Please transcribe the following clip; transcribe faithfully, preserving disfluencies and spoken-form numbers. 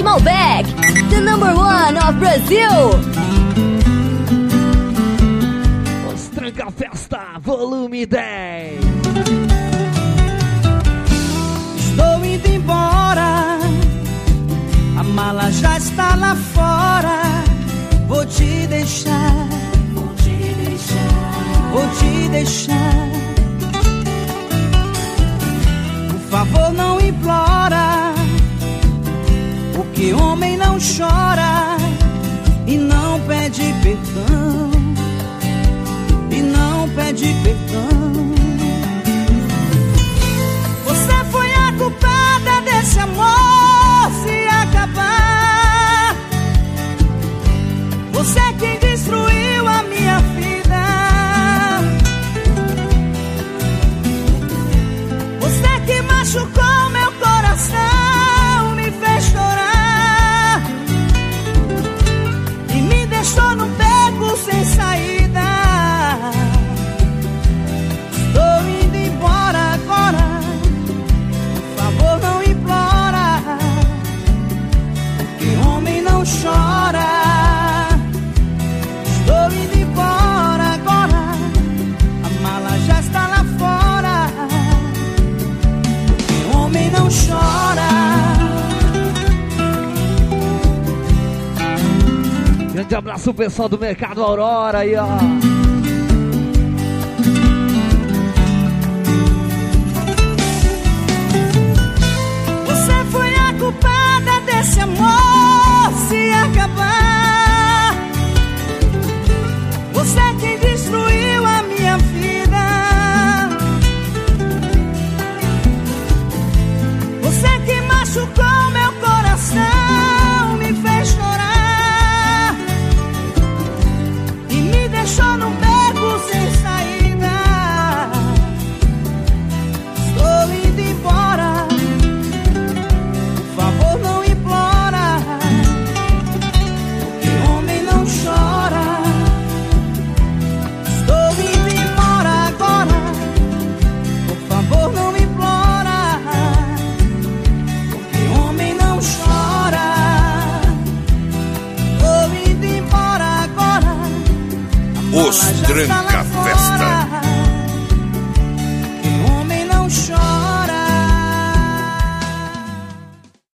Malbec, the number one of Brazil. Os Tranca Festa, volume dez. Estou indo embora, a mala já está lá fora. Vou te deixar, vou te deixar, vou te deixar. Por favor, não implora, porque homem não chora e não pede perdão, e não pede perdão. Você foi a culpada desse amor se acabar. Você é quem destruiu a minha vida. Você é que machucou meu coração, me fez chorar e me deixou num beco sem saída. Estou indo embora agora, por favor não implora, porque homem não chora. Estou indo embora agora, a mala já está lá fora, porque homem não chora. Grande abraço pessoal do Mercado Aurora aí, ó. Você foi a culpada desse amor se acabar. Você é quem destruiu a minha vida. Você é quem machucou meu coração, me fez chorar e me deixou num beco sem saída. Estou indo embora, por favor não implora, porque homem não chora. Estou indo embora agora, por favor não implora, porque homem não chora. Estou indo embora agora, a mala Os já está lá Tranca fora, Festa.